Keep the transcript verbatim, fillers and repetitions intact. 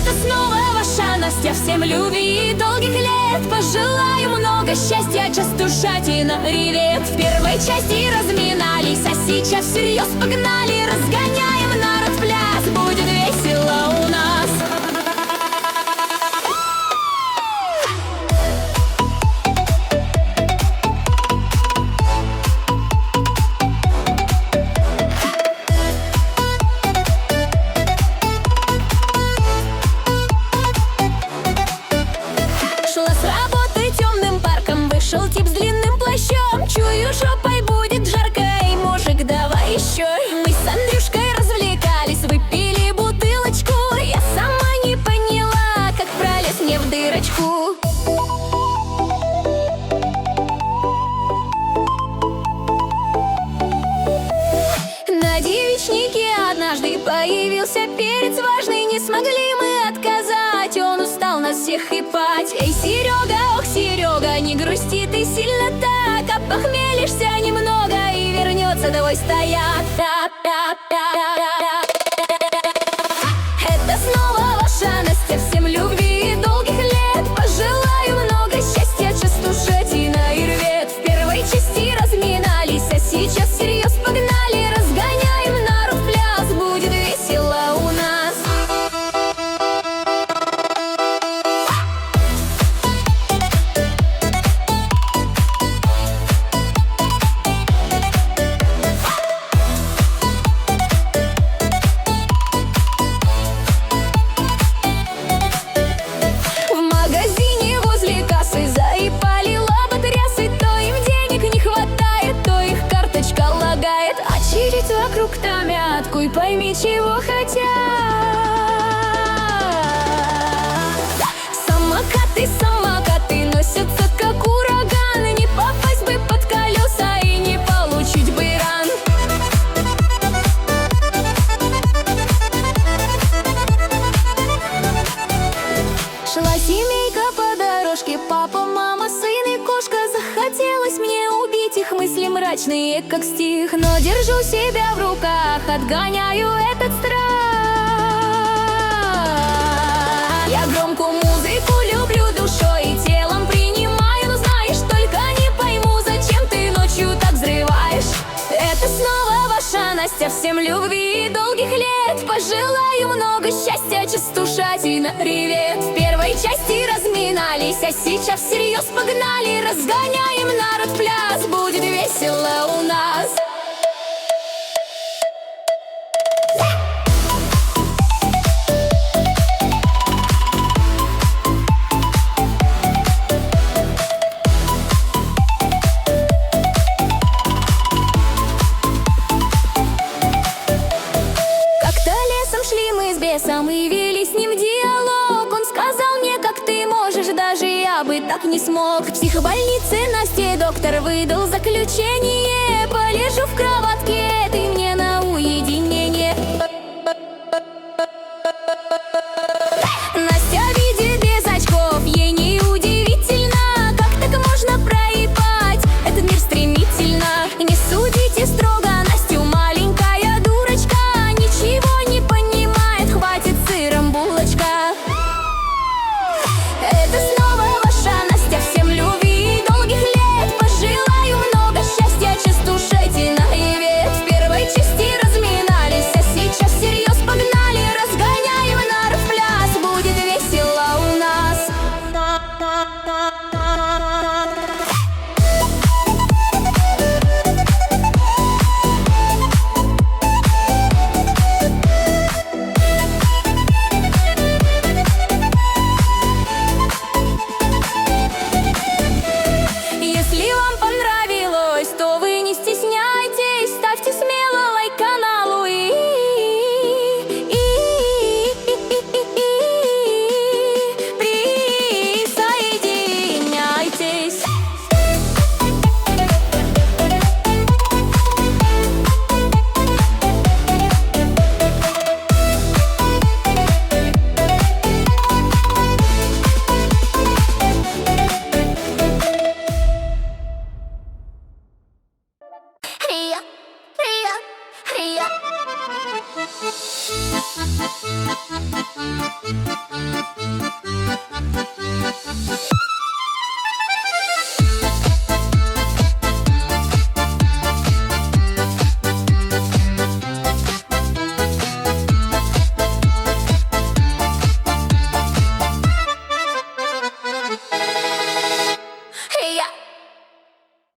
Это снова ваша Настя. Всем любви и долгих лет. Пожелаю много счастья, частушатина ревет. В первой части разминались, а сейчас всерьез погнали. Разгоняем народ в пляс, будет весело у нас. Шла с работы темным парком, вышел тип с длинным плащом. Чую, жопой будет жарко, и мужик, давай еще. Мы с Андрюшкой развлекались, выпили бутылочку. Я сама не поняла, как пролез мне в дырочку. На девичнике однажды появился перец важный. Не смогли мы отказать, он устал нас всех ипать. Эй, Серега, ох, Серега, не грусти ты сильно так. Опохмелишься немного, и вернется твой стояк. Это снова ваша Настя. Всем любви и долгих лет. Пожелаю много счастья, частушатина и рвет. В первой части разминались, а сейчас всерьез погнали. Разгоняем народ в пляс, будет весело у нас. В магазине возле кассы заипали лоботрясы. То им денег не хватает, то их карточка лагает. Очередь вокруг томятку, и пойми, чего хотят. Самокаты, самокаты носятся как ураган. Не попасть бы под колеса и не получить бы ран. Шла семейка по дорожке, папа, мама, сын и кошка. Захотелось мне убить их, мысли мрачные, как стих. Но держу себя в руках, отгоняю этот страх. Я громкую музыку люблю душой и телом принимаю. Но знаешь, только не пойму, зачем ты ночью так взрываешь. Это снова ваша Настя. Всем любви и долгих лет. Пожелаю много счастья, частушатина ревет. В первой части разминались, а сейчас всерьез погнали. Разгоняем народ в пляс, будет весело у нас. Как-то лесом шли мы с бесом и вели с ним диалог. Он сказал мне, как ты можешь, даже я бы так не смог. В психбольнице Насте доктор выдал заключение. Полежу в кроватке, ты мне на уединение. Настя видит без очков, ей не удивительно. Как так можно проебать этот мир стремительно? Не судите строго Настю, маленькая дурочка. Ничего не понимает, хватит сыром булочка. Это снова ваша Настя. Всем любви и долгих лет. Пожелаю много счастья, частушатина и вет. В первой